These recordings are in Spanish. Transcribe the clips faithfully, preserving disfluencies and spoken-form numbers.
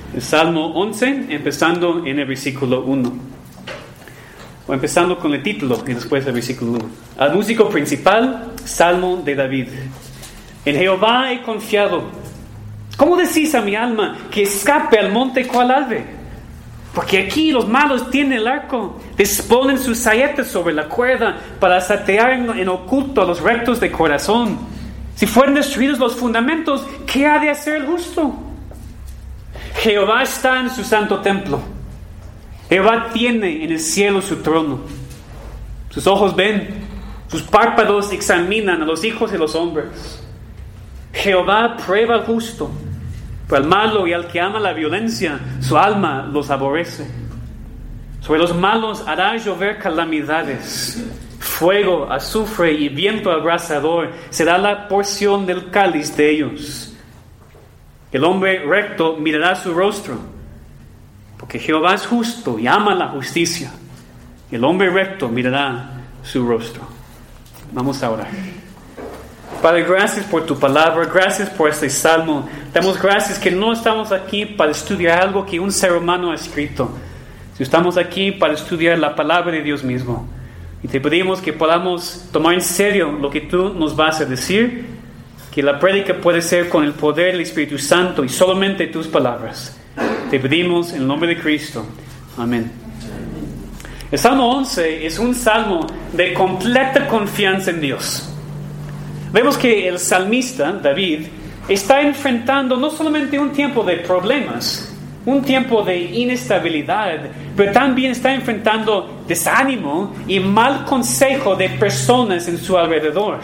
El Salmo once, empezando en el versículo uno. O empezando con el título y después el versículo uno. Al músico principal, Salmo de David. En Jehová he confiado. ¿Cómo decís a mi alma que escape al monte cual ave? Porque aquí los malos tienen el arco, disponen sus saetas sobre la cuerda para satear en, en oculto a los rectos de corazón. Si fueren destruidos los fundamentos, ¿qué ha de hacer el justo? Jehová está en su santo templo. Jehová tiene en el cielo su trono. Sus ojos ven, sus párpados examinan a los hijos de los hombres. Jehová prueba al justo, pero al malo y al que ama la violencia, su alma los aborrece. Sobre los malos hará llover calamidades. Fuego, azufre y viento abrasador será la porción del cáliz de ellos. El hombre recto mirará su rostro, porque Jehová es justo y ama la justicia. El hombre recto mirará su rostro. Vamos a orar. Padre, gracias por tu palabra, gracias por este salmo. Damos gracias que no estamos aquí para estudiar algo que un ser humano ha escrito. Estamos aquí para estudiar la palabra de Dios mismo. Y te pedimos que podamos tomar en serio lo que tú nos vas a decir, que la prédica puede ser con el poder del Espíritu Santo y solamente tus palabras. Te pedimos en el nombre de Cristo. Amén. El Salmo once es un salmo de completa confianza en Dios. Vemos que el salmista, David, está enfrentando no solamente un tiempo de problemas, un tiempo de inestabilidad, pero también está enfrentando desánimo y mal consejo de personas en su alrededor.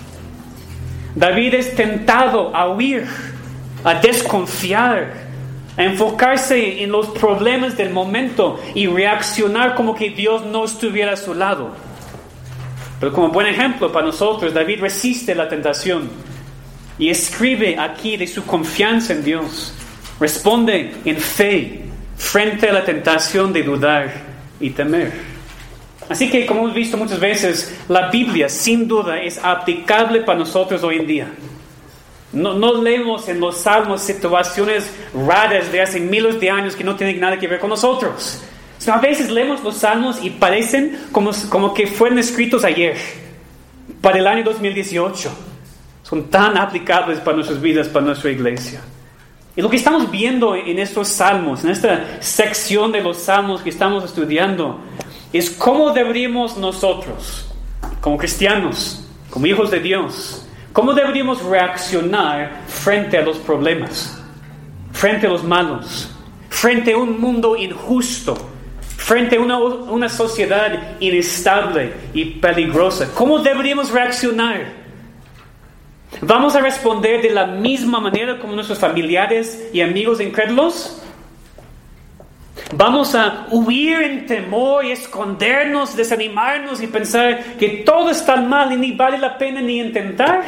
David es tentado a huir, a desconfiar, a enfocarse en los problemas del momento y reaccionar como que Dios no estuviera a su lado. Pero como buen ejemplo para nosotros, David resiste la tentación y escribe aquí de su confianza en Dios. Responde en fe frente a la tentación de dudar y temer. Así que, como hemos visto muchas veces, la Biblia sin duda es aplicable para nosotros hoy en día. No, no leemos en los salmos situaciones raras de hace miles de años que no tienen nada que ver con nosotros. Sino a veces leemos los salmos y parecen como, como que fueron escritos ayer, para el año dos mil dieciocho. Son tan aplicables para nuestras vidas, para nuestra iglesia. Y lo que estamos viendo en estos salmos, en esta sección de los salmos que estamos estudiando, es cómo deberíamos nosotros, como cristianos, como hijos de Dios, cómo deberíamos reaccionar frente a los problemas, frente a los malos, frente a un mundo injusto, frente a una, una sociedad inestable y peligrosa. ¿Cómo deberíamos reaccionar? ¿Vamos a responder de la misma manera como nuestros familiares y amigos incrédulos? ¿Vamos a huir en temor y escondernos, desanimarnos y pensar que todo está mal y ni vale la pena ni intentar?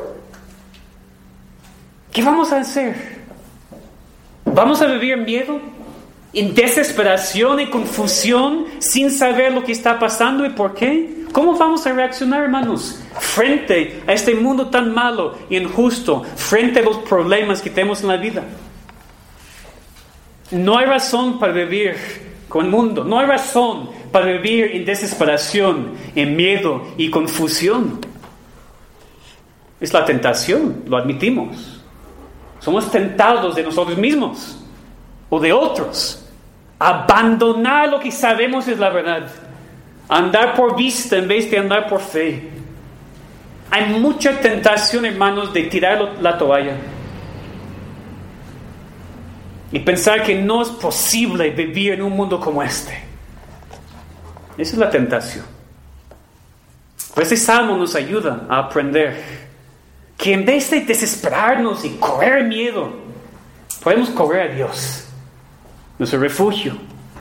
¿Qué vamos a hacer? ¿Vamos a vivir en miedo, en desesperación y confusión sin saber lo que está pasando y por qué? ¿Cómo vamos a reaccionar, hermanos, frente a este mundo tan malo y injusto, frente a los problemas que tenemos en la vida? No hay razón para vivir con el mundo. No hay razón para vivir en desesperación, en miedo y confusión. Es la tentación, lo admitimos. Somos tentados de nosotros mismos o de otros. Abandonar lo que sabemos es la verdad. Andar por vista en vez de andar por fe. Hay mucha tentación, hermanos, de tirar la toalla. Y pensar que no es posible vivir en un mundo como este. Esa es la tentación. Pero este salmo nos ayuda a aprender que en vez de desesperarnos y correr miedo, podemos correr a Dios, nuestro refugio.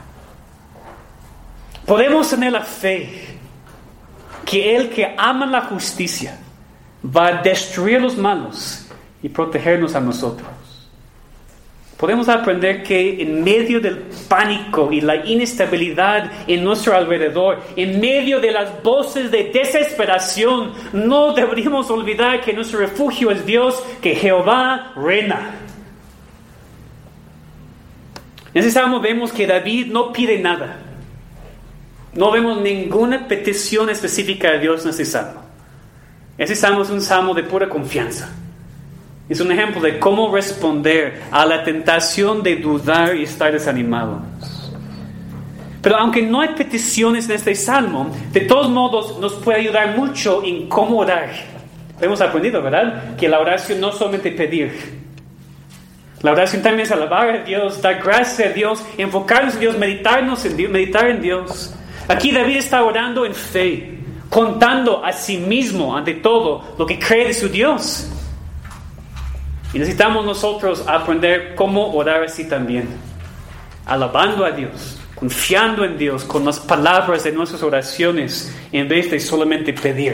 Podemos tener la fe que el que ama la justicia va a destruir a los malos y protegernos a nosotros. Podemos aprender que en medio del pánico y la inestabilidad en nuestro alrededor, en medio de las voces de desesperación, no deberíamos olvidar que nuestro refugio es Dios, que Jehová reina. En ese salmo vemos que David no pide nada. No vemos ninguna petición específica de Dios en ese salmo. Ese salmo es un salmo de pura confianza. Es un ejemplo de cómo responder a la tentación de dudar y estar desanimado. Pero aunque no hay peticiones en este salmo, de todos modos nos puede ayudar mucho en cómo orar. Hemos aprendido, ¿verdad? Que la oración no es solamente pedir. La oración también es alabar a Dios, dar gracias a Dios, enfocarnos en Dios, meditarnos en Dios, meditar en Dios. Aquí David está orando en fe, contando a sí mismo, ante todo, lo que cree de su Dios. Y necesitamos nosotros aprender cómo orar así también. Alabando a Dios, confiando en Dios, con las palabras de nuestras oraciones, en vez de solamente pedir.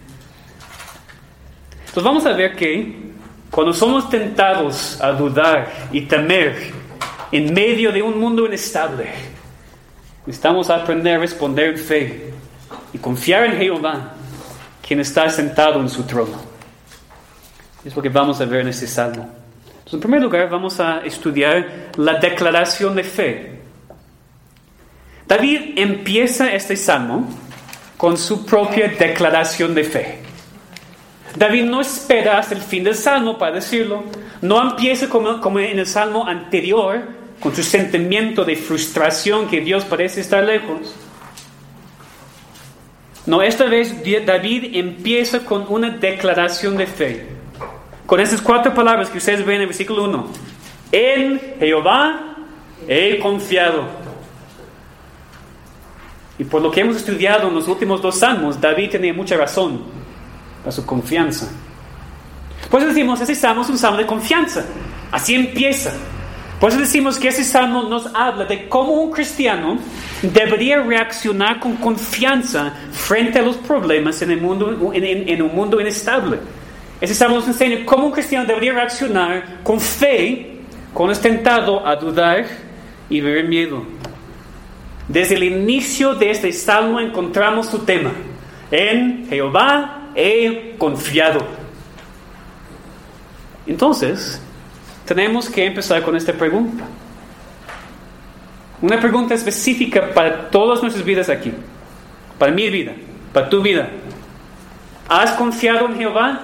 Entonces vamos a ver que cuando somos tentados a dudar y temer en medio de un mundo inestable, necesitamos aprender a responder en fe y confiar en Jehová, quien está sentado en su trono. Es lo que vamos a ver en este salmo. Entonces, en primer lugar, vamos a estudiar la declaración de fe. David empieza este salmo con su propia declaración de fe. David no espera hasta el fin del salmo para decirlo. No empieza como, como en el salmo anterior, con su sentimiento de frustración que Dios parece estar lejos. No, esta vez David empieza con una declaración de fe. Con esas cuatro palabras que ustedes ven en el versículo uno. En Jehová he confiado. Y por lo que hemos estudiado en los últimos dos salmos, David tenía mucha razón a su confianza. Por eso decimos, ese salmo es un salmo de confianza. Así empieza. Por eso decimos que ese salmo nos habla de cómo un cristiano debería reaccionar con confianza frente a los problemas en, el mundo, en, en, en un mundo inestable. Ese salmo nos enseña cómo un cristiano debería reaccionar con fe cuando es tentado a dudar y vivir miedo. Desde el inicio de este salmo encontramos su tema. En Jehová he confiado. Entonces, tenemos que empezar con esta pregunta. Una pregunta específica para todas nuestras vidas aquí. Para mi vida, para tu vida. ¿Has confiado en Jehová?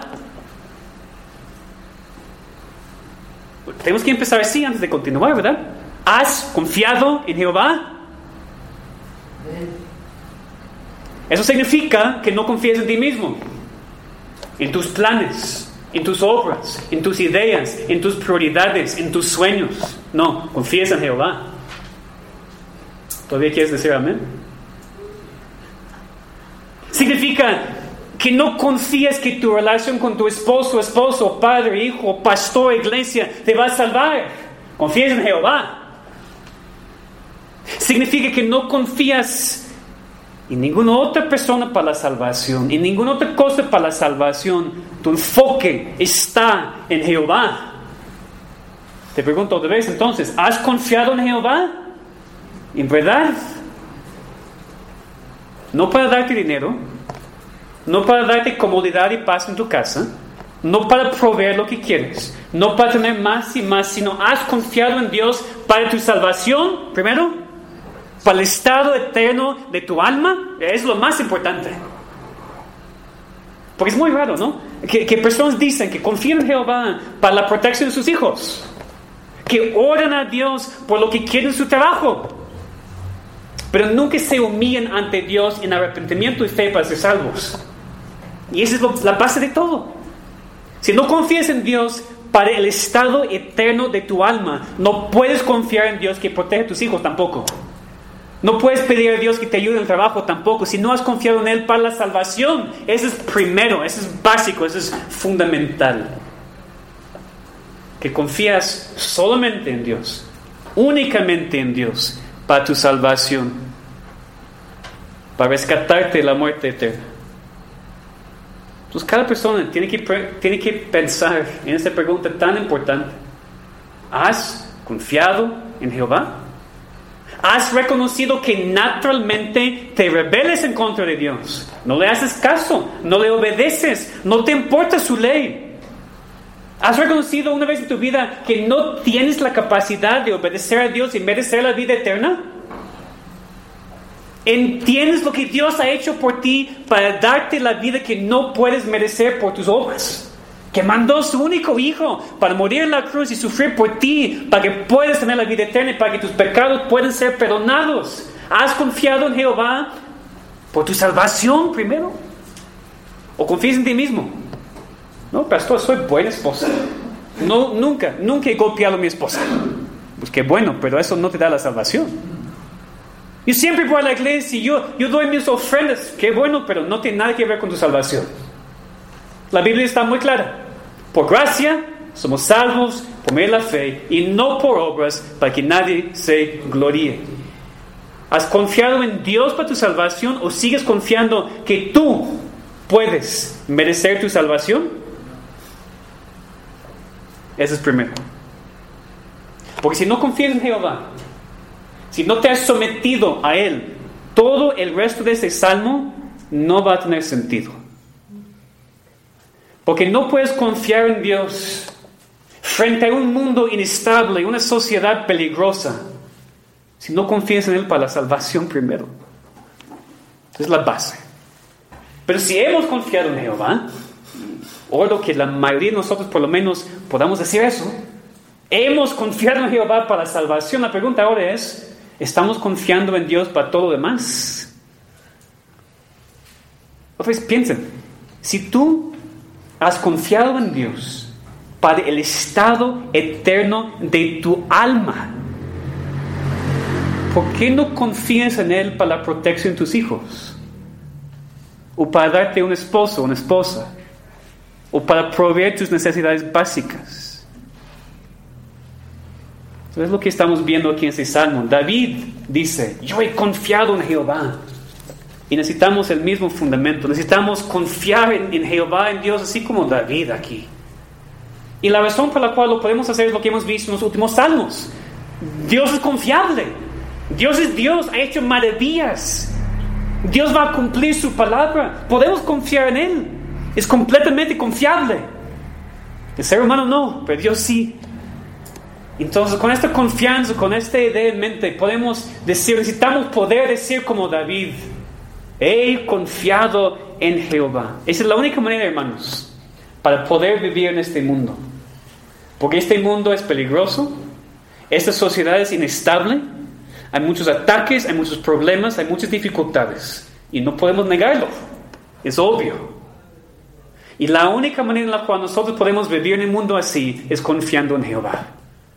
Tenemos que empezar así antes de continuar, ¿verdad? ¿Has confiado en Jehová? Eso significa que no confíes en ti mismo, en tus planes, en tus obras, en tus ideas, en tus prioridades, en tus sueños. No, confíes en Jehová. ¿Todavía quieres decir amén? Significa que no confías que tu relación con tu esposo, esposo, padre, hijo, pastor, iglesia te va a salvar. Confíes en Jehová. Significa que no confías en ninguna otra persona para la salvación, en ninguna otra cosa para la salvación. Tu enfoque está en Jehová. Te pregunto otra vez entonces, ¿has confiado en Jehová? ¿En verdad? No para darte dinero, no para darte comodidad y paz en tu casa, no para proveer lo que quieres, no para tener más y más, sino has confiado en Dios para tu salvación, primero, para el estado eterno de tu alma. Es lo más importante. Porque es muy raro, ¿no? Que, que personas dicen que confían en Jehová para la protección de sus hijos, que oran a Dios por lo que quieren en su trabajo, pero nunca se humillan ante Dios en arrepentimiento y fe para ser salvos. Y esa es lo, la base de todo. Si no confías en Dios para el estado eterno de tu alma, no puedes confiar en Dios que protege a tus hijos tampoco. No puedes pedir a Dios que te ayude en el trabajo tampoco, si no has confiado en Él para la salvación. Eso es primero, eso es básico, eso es fundamental. Que confías solamente en Dios, únicamente en Dios, para tu salvación, para rescatarte de la muerte eterna. Entonces cada persona tiene que, tiene que pensar en esta pregunta tan importante. ¿Has confiado en Jehová? ¿Has reconocido que naturalmente te rebeles en contra de Dios? No le haces caso, no le obedeces, no te importa su ley. ¿Has reconocido una vez en tu vida que no tienes la capacidad de obedecer a Dios y merecer la vida eterna? ¿Entiendes lo que Dios ha hecho por ti para darte la vida que no puedes merecer por tus obras? Que mandó su único hijo para morir en la cruz y sufrir por ti, para que puedas tener la vida eterna y para que tus pecados puedan ser perdonados. ¿Has confiado en Jehová por tu salvación primero? ¿O confías en ti mismo? No, pastor, soy buena esposa. No, nunca, nunca he golpeado a mi esposa. Pues qué bueno, pero eso no te da la salvación. Yo siempre voy a la iglesia y yo, yo doy mis ofrendas. Qué bueno, pero no tiene nada que ver con tu salvación. La Biblia está muy clara. Por gracia somos salvos por medio de la fe y no por obras para que nadie se gloríe. ¿Has confiado en Dios para tu salvación o sigues confiando que tú puedes merecer tu salvación? Eso es primero. Porque si no confías en Jehová, si no te has sometido a Él, todo el resto de ese salmo no va a tener sentido. Porque no puedes confiar en Dios frente a un mundo inestable, una sociedad peligrosa, si no confías en Él para la salvación primero. Es la base. Pero si hemos confiado en Jehová, oro que la mayoría de nosotros por lo menos podamos decir eso. Hemos confiado en Jehová para la salvación. La pregunta ahora es, ¿estamos confiando en Dios para todo lo demás? Otra vez piensen, si tú has confiado en Dios para el estado eterno de tu alma, ¿por qué no confías en Él para la protección de tus hijos? O para darte un esposo o una esposa, o para proveer tus necesidades básicas. Eso es lo que estamos viendo aquí en este salmo. David dice, yo he confiado en Jehová. Y necesitamos el mismo fundamento. Necesitamos confiar en, en Jehová, en Dios, así como David aquí. Y la razón por la cual lo podemos hacer es lo que hemos visto en los últimos salmos. Dios es confiable. Dios es Dios, ha hecho maravillas. Dios va a cumplir su palabra. Podemos confiar en Él. Es completamente confiable. El ser humano no, pero Dios sí. Entonces, con esta confianza, con esta idea en mente, podemos decir, necesitamos poder decir como David, he confiado en Jehová. Esa es la única manera, hermanos, para poder vivir en este mundo. Porque este mundo es peligroso, esta sociedad es inestable, hay muchos ataques, hay muchos problemas, hay muchas dificultades. Y no podemos negarlo, es obvio. Y la única manera en la cual nosotros podemos vivir en el mundo así es confiando en Jehová.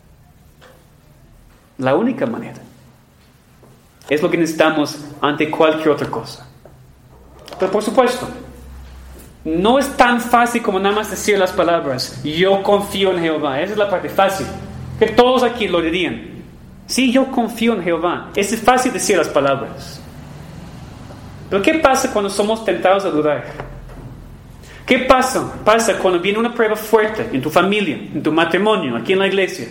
La única manera. Es lo que necesitamos ante cualquier otra cosa. Pero por supuesto, no es tan fácil como nada más decir las palabras, yo confío en Jehová. Esa es la parte fácil, que todos aquí lo dirían. Sí, yo confío en Jehová. Es fácil decir las palabras. Pero ¿qué pasa cuando somos tentados a dudar? ¿Qué pasa? Pasa cuando viene una prueba fuerte en tu familia, en tu matrimonio, aquí en la iglesia.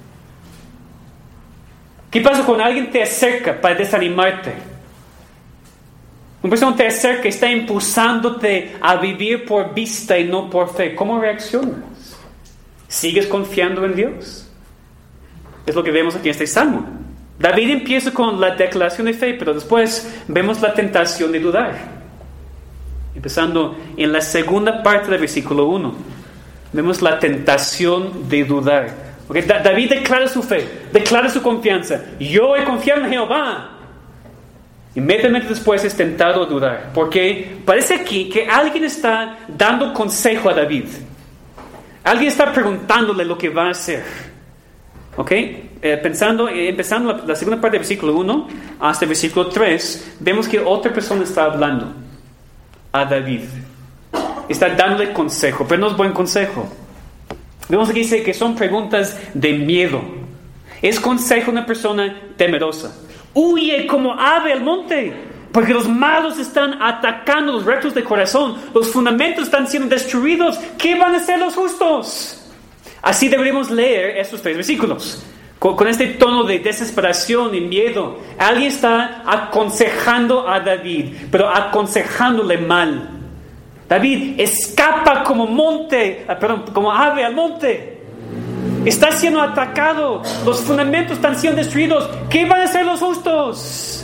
¿Qué pasa cuando alguien te acerca para desanimarte? Una persona te acerca y está impulsándote a vivir por vista y no por fe. ¿Cómo reaccionas? ¿Sigues confiando en Dios? Es lo que vemos aquí en este salmo. David empieza con la declaración de fe, pero después vemos la tentación de dudar. Empezando en la segunda parte del versículo uno, vemos la tentación de dudar. Okay, David declara su fe, declara su confianza. Yo he confiado en Jehová. Inmediatamente después es tentado a dudar, porque parece aquí que alguien está dando consejo a David. Alguien está preguntándole lo que va a hacer. ¿Ok? Eh, pensando, eh, empezando la, la segunda parte del versículo uno hasta el versículo tres, vemos que otra persona está hablando a David. Está dándole consejo, pero no es buen consejo. Vemos que dice que son preguntas de miedo. Es consejo de una persona temerosa. Huye como ave al monte, porque los malos están atacando los rectos de corazón. Los fundamentos están siendo destruidos. ¿Qué van a hacer los justos? Así deberíamos leer estos tres versículos. Con, con este tono de desesperación y miedo. Alguien está aconsejando a David, pero aconsejándole mal. David escapa como monte, ah, perdón, como ave al monte. Está siendo atacado. Los fundamentos están siendo destruidos. ¿Qué van a hacer los justos?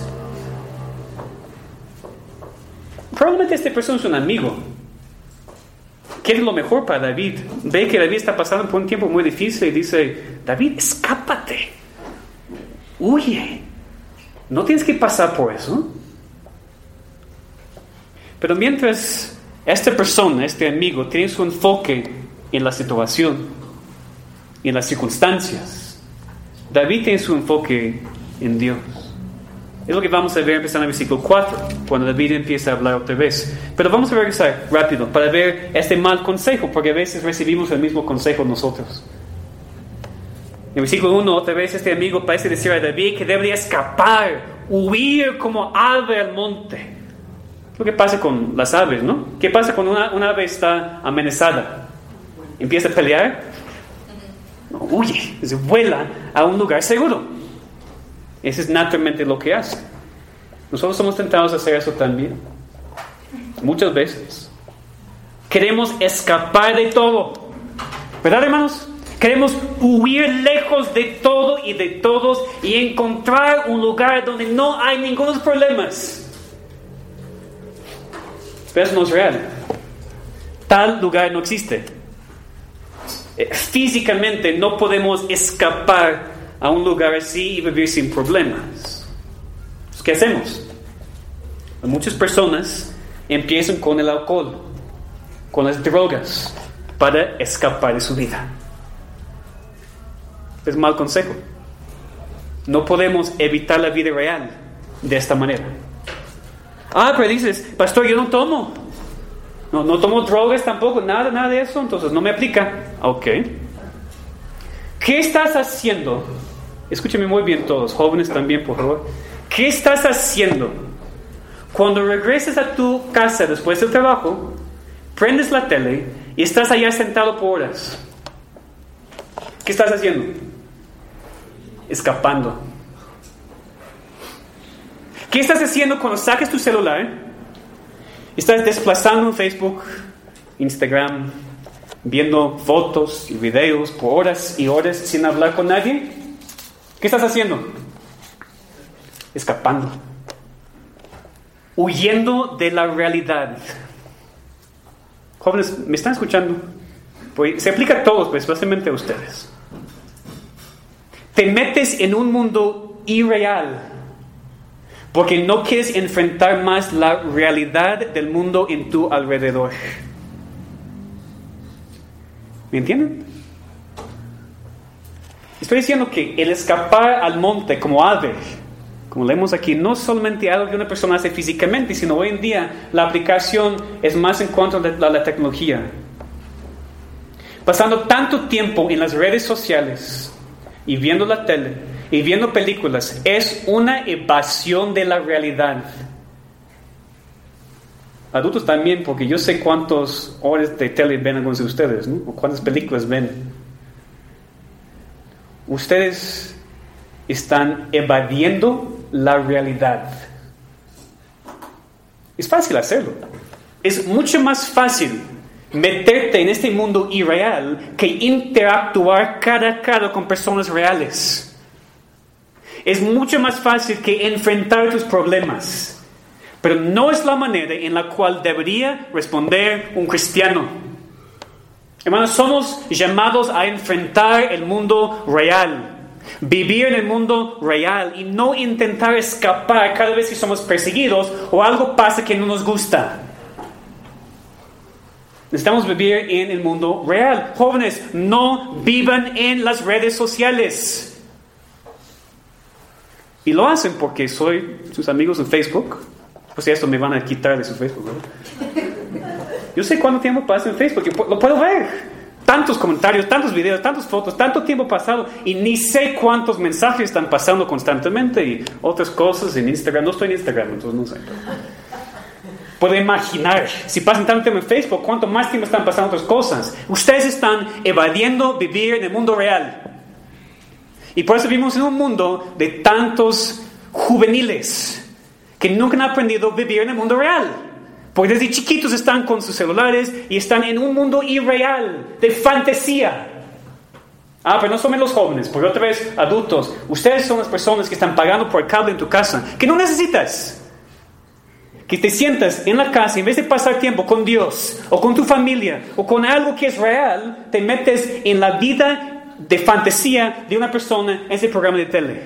Probablemente esta persona es un amigo. Quiere lo mejor para David. Ve que David está pasando por un tiempo muy difícil y dice: David, escápate. Huye. No tienes que pasar por eso. Pero mientras esta persona, este amigo, tiene su enfoque en la situación, en las circunstancias, David tiene su enfoque en Dios. Es lo que vamos a ver empezando en el versículo cuatro, cuando David empieza a hablar otra vez. Pero vamos a regresar rápido para ver este mal consejo, porque a veces recibimos el mismo consejo nosotros. En el versículo uno, otra vez este amigo parece decir a David que debería escapar, huir como ave al monte. Lo que pasa con las aves, ¿no? ¿Qué pasa cuando una, una ave está amenazada? ¿Empieza a pelear? No, huye, se vuela a un lugar seguro. Eso es naturalmente lo que hace. Nosotros somos tentados a hacer eso también. Muchas veces. Queremos escapar de todo. ¿Verdad, hermanos? Queremos huir lejos de todo y de todos y encontrar un lugar donde no hay ningunos problemas. Pero eso no es real. Tal lugar no existe. Físicamente no podemos escapar a un lugar así y vivir sin problemas. ¿Qué hacemos? Muchas personas empiezan con el alcohol, con las drogas, para escapar de su vida. Es mal consejo. No podemos evitar la vida real de esta manera. Ah, pero dices: pastor, yo no tomo. No, no tomo drogas tampoco, nada, nada de eso, entonces no me aplica. Ok. ¿Qué estás haciendo? Escúchame muy bien todos, jóvenes también, por favor. ¿Qué estás haciendo cuando regresas a tu casa después del trabajo, prendes la tele y estás allá sentado por horas? ¿Qué estás haciendo? Escapando. ¿Qué estás haciendo cuando saques tu celular? Estás desplazando en Facebook, Instagram, viendo fotos y videos por horas y horas sin hablar con nadie. ¿Qué estás haciendo? Escapando. Huyendo de la realidad. Jóvenes, ¿me están escuchando? Pues se aplica a todos, pero especialmente a ustedes. Te metes en un mundo irreal porque no quieres enfrentar más la realidad del mundo en tu alrededor. ¿Me entienden? Estoy diciendo que el escapar al monte como ave, como leemos aquí, no es solamente algo que una persona hace físicamente, sino hoy en día la aplicación es más en cuanto a la, la tecnología. Pasando tanto tiempo en las redes sociales y viendo la tele y viendo películas, es una evasión de la realidad. Adultos también, porque yo sé cuántas horas de tele ven algunos de ustedes, ¿no? O cuántas películas ven. Ustedes están evadiendo la realidad. Es fácil hacerlo. Es mucho más fácil meterte en este mundo irreal que interactuar cara a cara con personas reales. Es mucho más fácil que enfrentar tus problemas, pero no es la manera en la cual debería responder un cristiano. Hermanos, somos llamados a enfrentar el mundo real, vivir en el mundo real y no intentar escapar cada vez que somos perseguidos o algo pasa que no nos gusta. Necesitamos vivir en el mundo real. Jóvenes, no vivan en las redes sociales. Y lo hacen porque soy sus amigos en Facebook. Pues esto me van a quitar de su Facebook, ¿verdad? Yo sé cuánto tiempo pasa en Facebook, yo lo puedo ver. Tantos comentarios, tantos videos, tantas fotos, tanto tiempo pasado y ni sé cuántos mensajes están pasando constantemente y otras cosas en Instagram. No estoy en Instagram, entonces no sé. Puedo imaginar, si pasan tanto tiempo en Facebook, cuánto más tiempo están pasando otras cosas. Ustedes están evadiendo vivir en el mundo real. Y por eso vivimos en un mundo de tantos juveniles que nunca han aprendido a vivir en el mundo real. Porque desde chiquitos están con sus celulares y están en un mundo irreal, de fantasía. Ah, pero no son los jóvenes, porque otra vez, adultos, ustedes son las personas que están pagando por el cable en tu casa, que no necesitas. Que te sientas en la casa, en vez de pasar tiempo con Dios, o con tu familia, o con algo que es real, te metes en la vida de fantasía de una persona en ese programa de tele.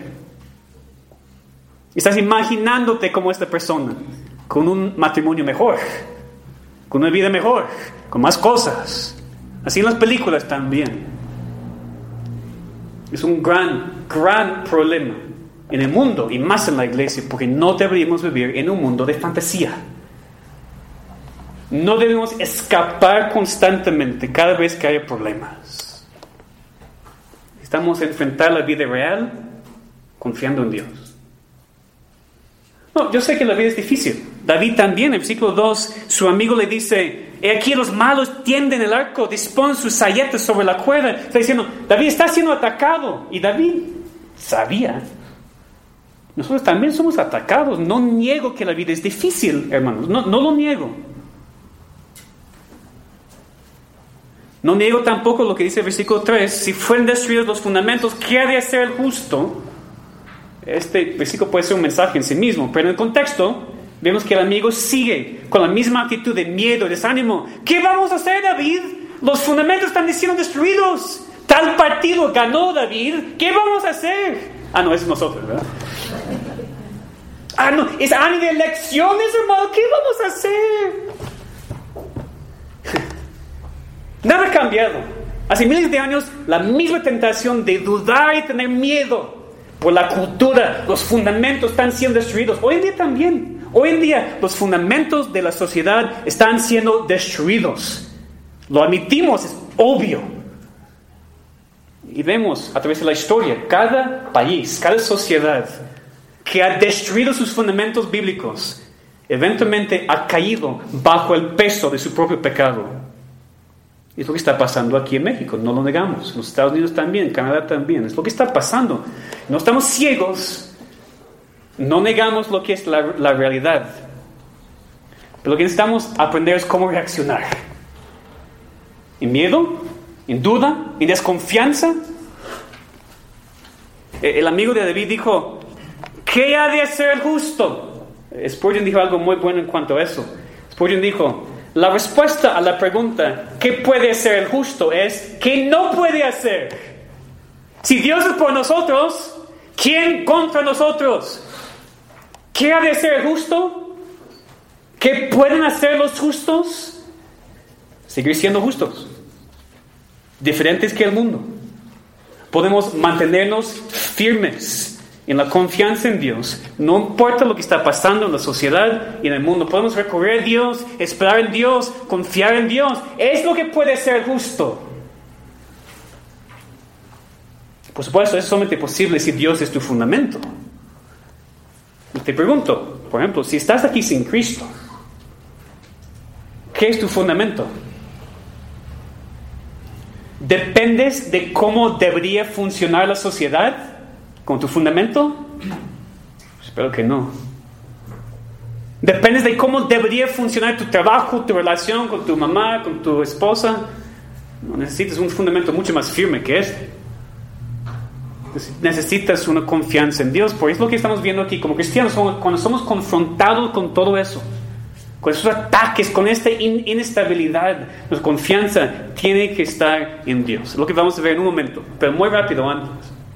Estás imaginándote como esta persona, con un matrimonio mejor, con una vida mejor, con más cosas. Así en las películas también. Es un gran, gran problema en el mundo y más en la iglesia, porque no deberíamos vivir en un mundo de fantasía. No debemos escapar constantemente cada vez que haya problemas. Estamos a enfrentar la vida real confiando en Dios. No, yo sé que la vida es difícil. David también, en el versículo dos, su amigo le dice: he aquí los malos tienden el arco, disponen sus saetas sobre la cuerda. Está diciendo, David está siendo atacado. Y David sabía. Nosotros también somos atacados. No niego que la vida es difícil, hermanos. No, no lo niego. No niego tampoco lo que dice el versículo tres. Si fueren destruidos los fundamentos, ¿qué ha de hacer el justo? Este versículo puede ser un mensaje en sí mismo, pero en el contexto vemos que el amigo sigue con la misma actitud de miedo, desánimo. ¿Qué vamos a hacer, David? Los fundamentos están siendo destruidos. Tal partido ganó, David. ¿Qué vamos a hacer? Ah, no, es nosotros, ¿verdad? Ah, no, es año de elecciones, hermano. ¿Qué vamos a hacer? Nada ha cambiado. Hace miles de años, la misma tentación de dudar y tener miedo por la cultura, los fundamentos están siendo destruidos. Hoy en día también. Hoy en día los fundamentos de la sociedad están siendo destruidos. Lo admitimos, es obvio. Y vemos a través de la historia, cada país, cada sociedad que ha destruido sus fundamentos bíblicos, eventualmente ha caído bajo el peso de su propio pecado. Y es lo que está pasando aquí en México, no lo negamos. En los Estados Unidos también, en Canadá también. Es lo que está pasando. No estamos ciegos. No negamos lo que es la, la realidad. Pero lo que necesitamos aprender es cómo reaccionar. ¿En miedo? ¿En duda? ¿En desconfianza? El amigo de David dijo, ¿qué ha de hacer el justo? Spurgeon dijo algo muy bueno en cuanto a eso. Spurgeon dijo, la respuesta a la pregunta, ¿qué puede hacer el justo? Es, ¿qué no puede hacer? Si Dios es por nosotros, ¿quién contra nosotros? ¿Qué ha de hacer el justo? ¿Qué pueden hacer los justos? Seguir siendo justos. Diferentes que el mundo. Podemos mantenernos firmes en la confianza en Dios. No importa lo que está pasando en la sociedad y en el mundo. Podemos recurrir a Dios, esperar en Dios, confiar en Dios. Es lo que puede ser justo. Por supuesto, es solamente posible si Dios es tu fundamento. Y te pregunto, por ejemplo, si estás aquí sin Cristo, ¿qué es tu fundamento? ¿Dependes de cómo debería funcionar la sociedad con tu fundamento? Espero que no. ¿Dependes de cómo debería funcionar tu trabajo, tu relación con tu mamá, con tu esposa? No, necesitas un fundamento mucho más firme que este. Necesitas una confianza en Dios. Por eso es lo que estamos viendo aquí como cristianos. Cuando somos confrontados con todo eso, con esos ataques, con esta in- inestabilidad, nuestra confianza tiene que estar en Dios. Es lo que vamos a ver en un momento, pero muy rápido antes.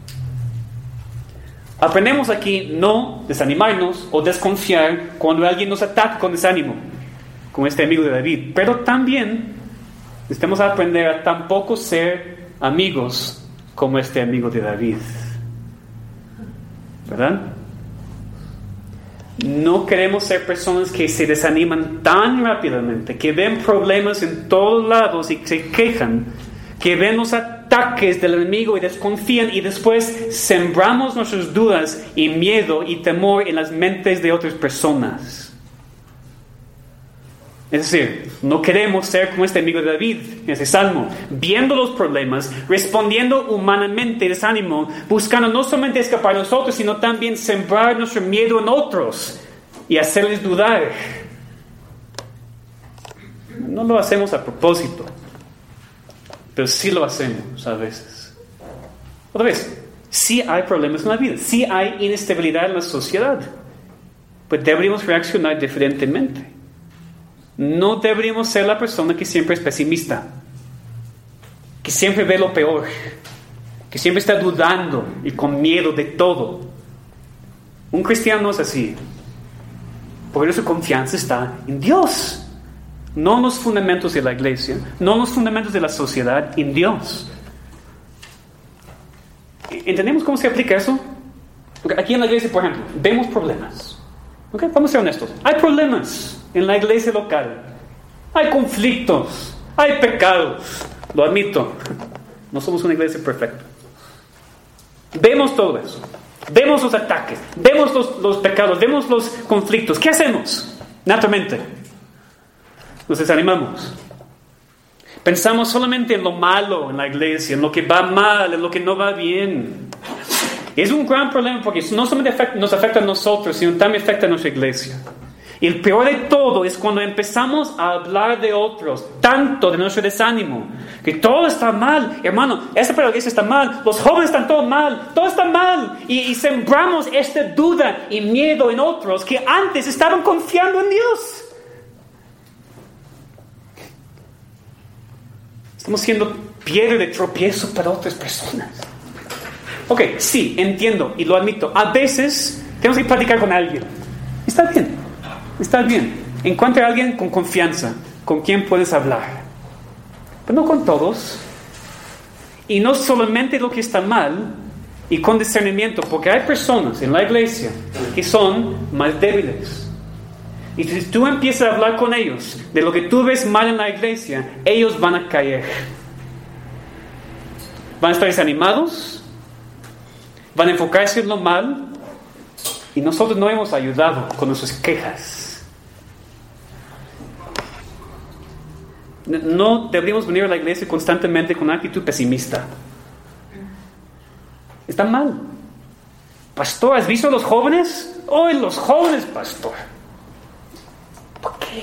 Aprendemos aquí no desanimarnos o desconfiar cuando alguien nos ataca con desánimo, como este amigo de David. Pero también necesitamos aprender a tampoco ser amigos como este amigo de David. ¿Verdad? No queremos ser personas que se desaniman tan rápidamente, que ven problemas en todos lados y se quejan, que ven los ataques del enemigo y desconfían, y después sembramos nuestras dudas y miedo y temor en las mentes de otras personas. Es decir, no queremos ser como este amigo de David en ese salmo, viendo los problemas, respondiendo humanamente desánimo, buscando no solamente escapar de nosotros, sino también sembrar nuestro miedo en otros y hacerles dudar. no lo hacemos a propósito, pero sí lo hacemos a veces. Otra vez, sí hay problemas en la vida, sí hay inestabilidad en la sociedad, pues deberíamos reaccionar diferentemente. No deberíamos ser la persona que siempre es pesimista, que siempre ve lo peor, que siempre está dudando y con miedo de todo. Un cristiano no es así, porque su confianza está en Dios, no en los fundamentos de la iglesia, no en los fundamentos de la sociedad, en Dios. ¿Entendemos cómo se aplica eso? Aquí en la iglesia, por ejemplo, vemos problemas. ¿Okay? Vamos a ser honestos. Hay problemas en la iglesia local. Hay conflictos. Hay pecados. Lo admito. No somos una iglesia perfecta. Vemos todo eso. Vemos los ataques. Vemos los, los pecados. Vemos los conflictos. ¿Qué hacemos? Naturalmente, nos desanimamos. Pensamos solamente en lo malo en la iglesia, en lo que va mal, en lo que no va bien. Es un gran problema porque no solamente afecta, nos afecta a nosotros, sino también afecta a nuestra iglesia. Y el peor de todo es cuando empezamos a hablar de otros, tanto de nuestro desánimo, que todo está mal, hermano, esta iglesia está mal, los jóvenes están todo mal, todo está mal. Y, y sembramos esta duda y miedo en otros que antes estaban confiando en Dios. Estamos siendo piedra de tropiezo para otras personas. Ok, sí, entiendo y lo admito. A veces tenemos que platicar con alguien. Está bien, está bien. Encuentra a alguien con confianza, con quien puedes hablar. Pero no con todos. Y no solamente lo que está mal, y con discernimiento, porque hay personas en la iglesia que son más débiles. Y si tú empiezas a hablar con ellos de lo que tú ves mal en la iglesia, ellos van a caer. Van a estar desanimados, van a enfocarse en lo mal, y nosotros no hemos ayudado con nuestras quejas. No deberíamos venir a la iglesia constantemente con una actitud pesimista. Está mal. Pastor, ¿has visto a los jóvenes? Hoy los jóvenes, pastor. ¿Por qué?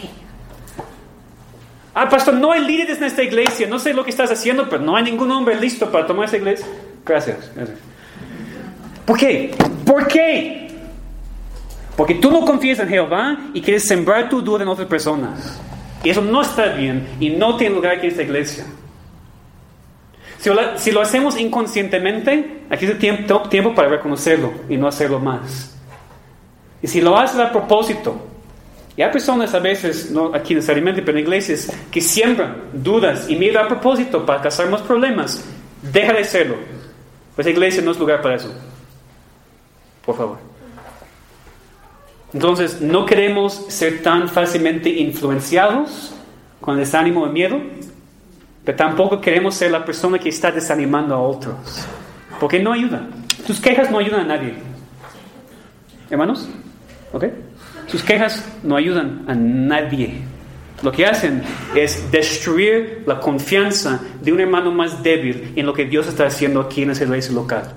Ah, pastor, no hay líderes en esta iglesia. No sé lo que estás haciendo, pero no hay ningún hombre listo para tomar esa iglesia. Gracias, gracias. ¿Por qué? ¿Por qué? Porque tú no confías en Jehová y quieres sembrar tu duda en otras personas. Y eso no está bien y no tiene lugar aquí en esta iglesia. Si lo, si lo hacemos inconscientemente, aquí es el tiempo, tiempo para reconocerlo y no hacerlo más. Y si lo haces a propósito, y hay personas a veces, no aquí necesariamente, pero en iglesias, que siembran dudas y miedo a propósito para causar más problemas, deja de hacerlo. Pues la iglesia no es lugar para eso. Por favor. Entonces, no queremos ser tan fácilmente influenciados con el desánimo y miedo, pero tampoco queremos ser la persona que está desanimando a otros, porque no ayuda. Tus quejas no ayudan a nadie. ¿Hermanos? ¿Ok? Sus quejas no ayudan a nadie. Lo que hacen es destruir la confianza de un hermano más débil en lo que Dios está haciendo aquí en esa iglesia local.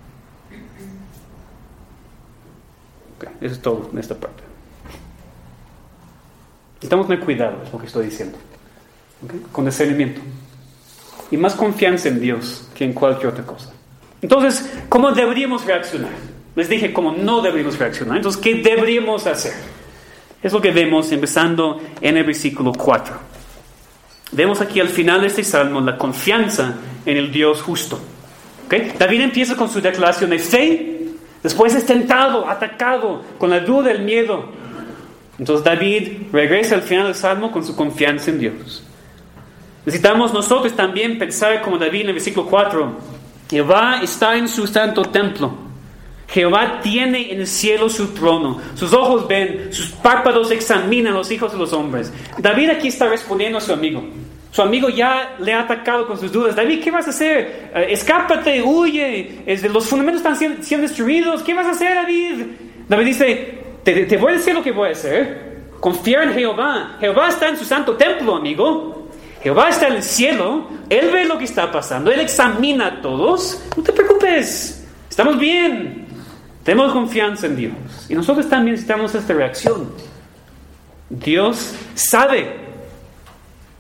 Okay, eso es todo en esta parte. Necesitamos tener cuidado, es lo que estoy diciendo. Okay? Con discernimiento. Y más confianza en Dios que en cualquier otra cosa. Entonces, ¿cómo deberíamos reaccionar? Les dije cómo no deberíamos reaccionar. Entonces, ¿qué deberíamos hacer? Es lo que vemos empezando en el versículo cuatro. Vemos aquí al final de este salmo la confianza en el Dios justo. ¿Okay? David empieza con su declaración de fe. Después es tentado, atacado, con la duda, el miedo. Entonces David regresa al final del salmo con su confianza en Dios. Necesitamos nosotros también pensar como David en el versículo cuatro. Jehová está en su santo templo. Jehová tiene en el cielo su trono. Sus ojos ven, sus párpados examinan a los hijos de los hombres. David aquí está respondiendo a su amigo. Su amigo ya le ha atacado con sus dudas. David, ¿qué vas a hacer? Uh, escápate, huye. Es de los fundamentos están siendo, siendo destruidos. ¿Qué vas a hacer, David? David dice, te, te voy a decir lo que voy a hacer. Confía en Jehová. Jehová está en su santo templo, amigo. Jehová está en el cielo. Él ve lo que está pasando. Él examina a todos. No te preocupes. Estamos bien. Tenemos confianza en Dios. Y nosotros también necesitamos esta reacción. Dios sabe.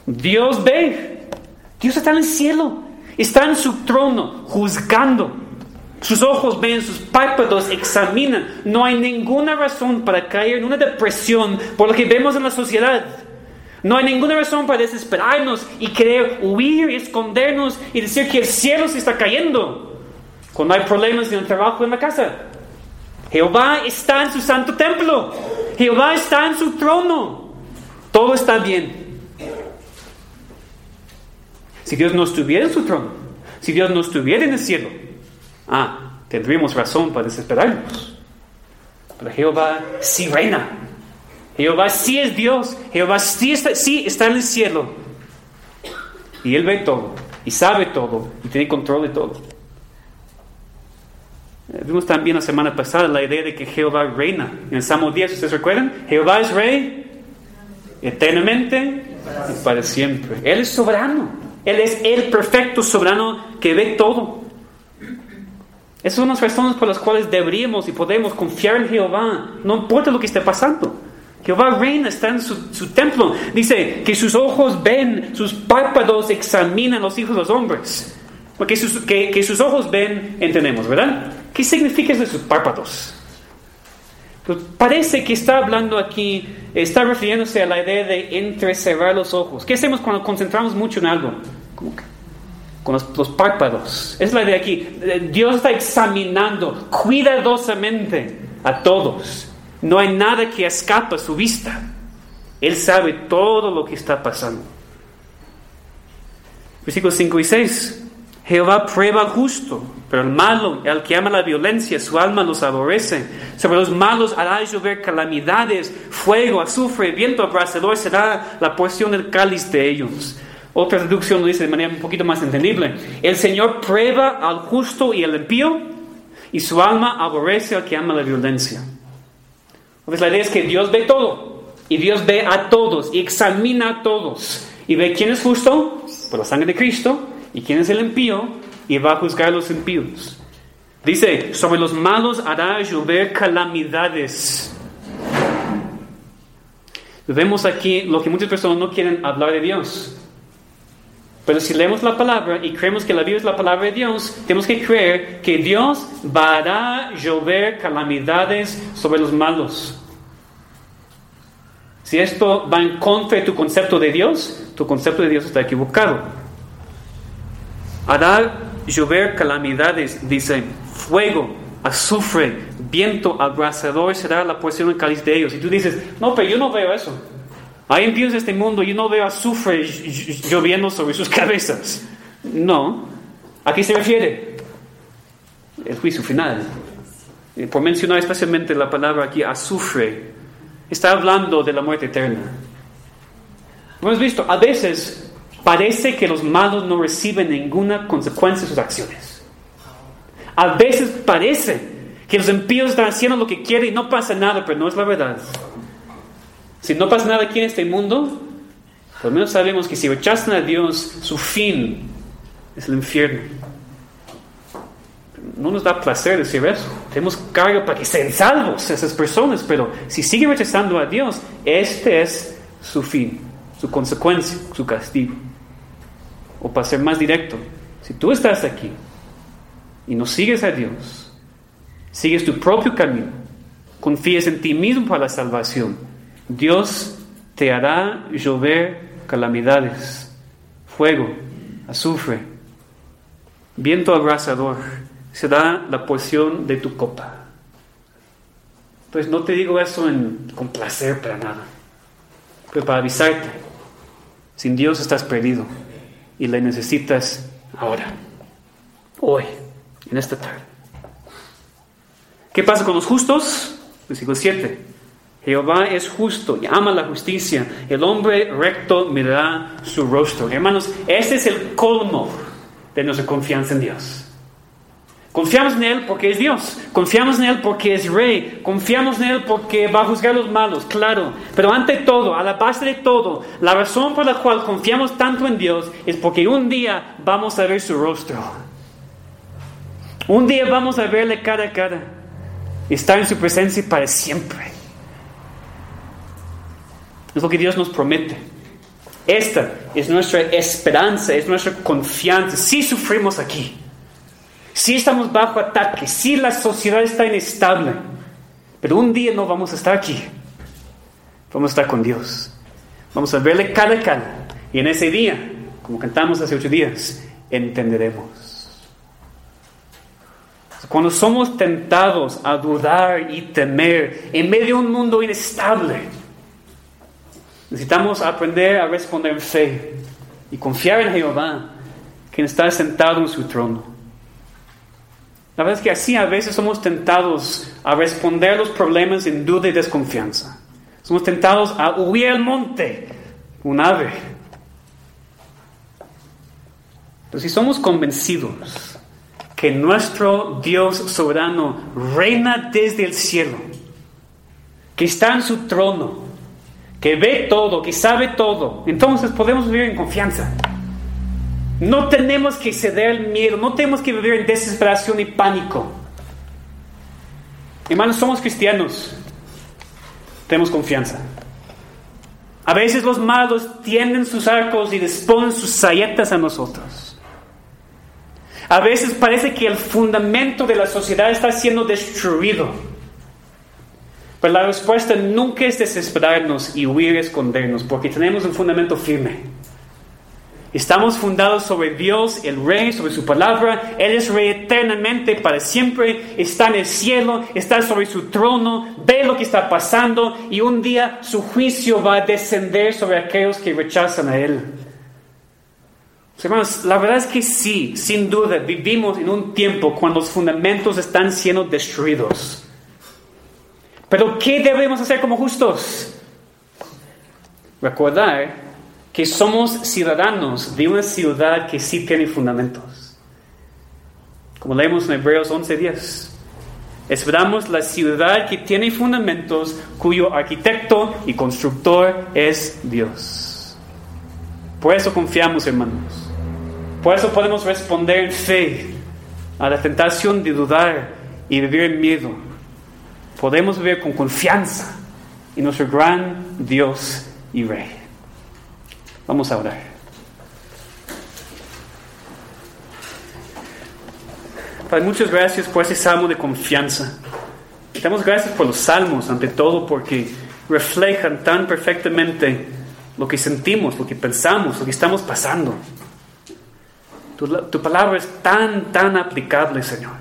Dios ve. Dios está en el cielo. Está en su trono, juzgando. Sus ojos ven, sus párpados examinan. No hay ninguna razón para caer en una depresión por lo que vemos en la sociedad. No hay ninguna razón para desesperarnos y querer huir y escondernos y decir que el cielo se está cayendo cuando hay problemas en el trabajo, en la casa. Jehová está en su santo templo. Jehová está en su trono. Todo está bien. Si Dios no estuviera en su trono, si Dios no estuviera en el cielo, ah, tendríamos razón para desesperarnos. Pero Jehová sí reina. Jehová sí es Dios. Jehová sí está, sí está en el cielo. Y Él ve todo, y sabe todo, y tiene control de todo. Vimos también la semana pasada la idea de que Jehová reina. En el Salmo diez, ¿ustedes recuerdan? Jehová es rey eternamente y para siempre. Él es soberano. Él es el perfecto soberano que ve todo. Esas son las razones por las cuales deberíamos y podemos confiar en Jehová. No importa lo que esté pasando. Jehová reina, está en su, su templo. Dice que sus ojos ven, sus párpados examinan los hijos de los hombres. Porque sus, que, que sus ojos ven, entendemos, ¿verdad? ¿Qué significa eso de sus párpados? Pues parece que está hablando aquí, está refiriéndose a la idea de entrecerrar los ojos. ¿Qué hacemos cuando concentramos mucho en algo? Como que con los, los párpados. Es la idea aquí. Dios está examinando cuidadosamente a todos. No hay nada que escapa a su vista. Él sabe todo lo que está pasando. Versículos cinco y seis. Jehová prueba al justo, pero el malo, al que ama la violencia, su alma los aborrece. Sobre los malos hará llover calamidades, fuego, azufre, viento abrasador será la porción del cáliz de ellos. Otra traducción lo dice de manera un poquito más entendible. El Señor prueba al justo y al impío, y su alma aborrece al que ama la violencia. Entonces la idea es que Dios ve todo, y Dios ve a todos, y examina a todos, y ve quién es justo por la sangre de Cristo, y quién es el impío, y va a juzgar a los impíos. Dice, sobre los malos hará llover calamidades. Vemos aquí lo que muchas personas no quieren hablar de Dios. Pero si leemos la palabra y creemos que la Biblia es la palabra de Dios, tenemos que creer que Dios va a hará llover calamidades sobre los malos. Si esto va en contra de tu concepto de Dios, tu concepto de Dios está equivocado. Hará llover calamidades, dice, fuego, azufre, viento abrasador será la porción del cáliz de ellos. Y tú dices, no, pero yo no veo eso. Hay impíos de este mundo, yo no veo azufre lloviendo sobre sus cabezas. No. ¿A qué se refiere? El juicio final. Por mencionar especialmente la palabra aquí, azufre, está hablando de la muerte eterna. Hemos visto, a veces parece que los malos no reciben ninguna consecuencia de sus acciones. A veces parece que los impíos están haciendo lo que quieren y no pasa nada, pero no es la verdad. Si no pasa nada aquí en este mundo, por lo menos sabemos que si rechazan a Dios, su fin es el infierno. No nos da placer decir eso. Tenemos carga para que sean salvos esas personas, pero si siguen rechazando a Dios, este es su fin, su consecuencia, su castigo. O para ser más directo, si tú estás aquí y no sigues a Dios, sigues tu propio camino, confías en ti mismo para la salvación, Dios te hará llover calamidades, fuego, azufre, viento abrasador, será la porción de tu copa. Entonces no te digo eso en, con placer para nada, pero para avisarte, sin Dios estás perdido. Y la necesitas ahora, hoy, en esta tarde. ¿Qué pasa con los justos? Versículo siete. Jehová es justo y ama la justicia. El hombre recto mirará su rostro. Hermanos, este es el colmo de nuestra confianza en Dios. Confiamos en Él porque es Dios. Confiamos en Él porque es Rey. Confiamos en Él porque va a juzgar a los malos, claro. Pero ante todo, a la base de todo, la razón por la cual confiamos tanto en Dios es porque un día vamos a ver su rostro. Un día vamos a verle cara a cara. Estar en su presencia para siempre. Es lo que Dios nos promete. Esta es nuestra esperanza, es nuestra confianza. Si sufrimos aquí, si estamos bajo ataque, si la sociedad está inestable, pero un día no vamos a estar aquí. Vamos a estar con Dios. Vamos a verle cara a cara. Y en ese día, como cantamos hace ocho días, entenderemos. Cuando somos tentados a dudar y temer en medio de un mundo inestable, necesitamos aprender a responder en fe y confiar en Jehová, quien está sentado en su trono. La verdad es que así a veces somos tentados a responder a los problemas en duda y desconfianza. Somos tentados a huir al monte, un ave. Pero si somos convencidos que nuestro Dios soberano reina desde el cielo, que está en su trono, que ve todo, que sabe todo, entonces podemos vivir en confianza. No tenemos que ceder al miedo, no tenemos que vivir en desesperación y pánico. Hermanos, somos cristianos. Tenemos confianza. A veces los malos tienden sus arcos y disponen sus saetas a nosotros. A veces parece que el fundamento de la sociedad está siendo destruido. Pero la respuesta nunca es desesperarnos y huir, escondernos, porque tenemos un fundamento firme. Estamos fundados sobre Dios, el Rey, sobre su palabra. Él es Rey eternamente, para siempre. Está en el cielo, está sobre su trono, ve lo que está pasando y un día su juicio va a descender sobre aquellos que rechazan a Él. Hermanos, la verdad es que sí, sin duda, vivimos en un tiempo cuando los fundamentos están siendo destruidos. Pero ¿qué debemos hacer como justos? Recordar que somos ciudadanos de una ciudad que sí tiene fundamentos. Como leemos en Hebreos once diez. Esperamos la ciudad que tiene fundamentos, cuyo arquitecto y constructor es Dios. Por eso confiamos, hermanos. Por eso podemos responder en fe a la tentación de dudar y vivir en miedo. Podemos vivir con confianza en nuestro gran Dios y Rey. Vamos a orar. Padre, muchas gracias por ese salmo de confianza. Y damos gracias por los salmos, ante todo, porque reflejan tan perfectamente lo que sentimos, lo que pensamos, lo que estamos pasando. Tu, tu palabra es tan, tan aplicable, Señor.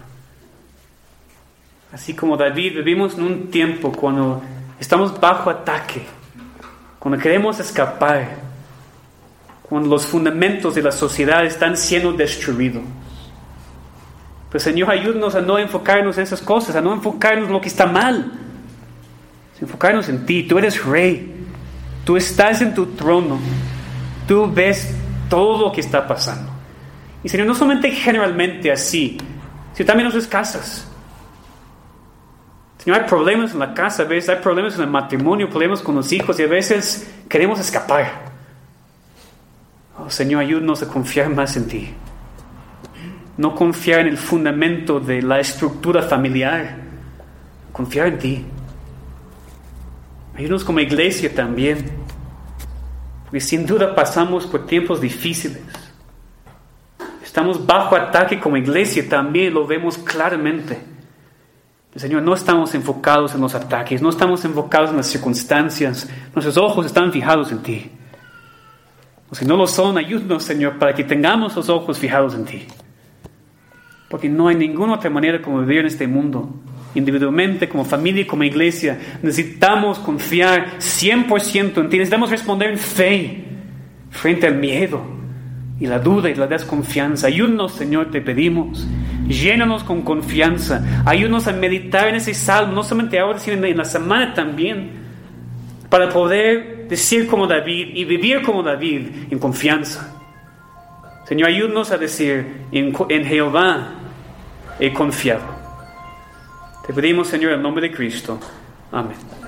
Así como David, vivimos en un tiempo cuando estamos bajo ataque, cuando queremos escapar, cuando los fundamentos de la sociedad están siendo destruidos. Pero Señor, ayúdanos a no enfocarnos en esas cosas, a no enfocarnos en lo que está mal, sino enfocarnos en ti. Tú eres Rey, tú estás en tu trono, tú ves todo lo que está pasando. Y Señor, no solamente generalmente así, sino también en nuestras casas. Señor, hay problemas en la casa, a veces hay problemas en el matrimonio, problemas con los hijos, y a veces queremos escapar. Oh, Señor, ayúdanos a confiar más en ti. No confiar en el fundamento de la estructura familiar. Confiar en ti. Ayúdanos como iglesia también. Porque sin duda pasamos por tiempos difíciles. Estamos bajo ataque como iglesia también, lo vemos claramente. Señor, no estamos enfocados en los ataques, no estamos enfocados en las circunstancias. Nuestros ojos están fijados en ti. O si no lo son, ayúdanos, Señor, para que tengamos los ojos fijados en ti. Porque no hay ninguna otra manera como vivir en este mundo. Individualmente, como familia y como iglesia, necesitamos confiar cien por ciento en ti. Necesitamos responder en fe frente al miedo y la duda y la desconfianza. Ayúdanos, Señor, te pedimos. Llénanos con confianza. Ayúdanos a meditar en ese salmo, no solamente ahora, sino en la semana también, para poder decir como David y vivir como David en confianza. Señor, ayúdanos a decir, en, en Jehová he confiado. Te pedimos, Señor, en el nombre de Cristo. Amén.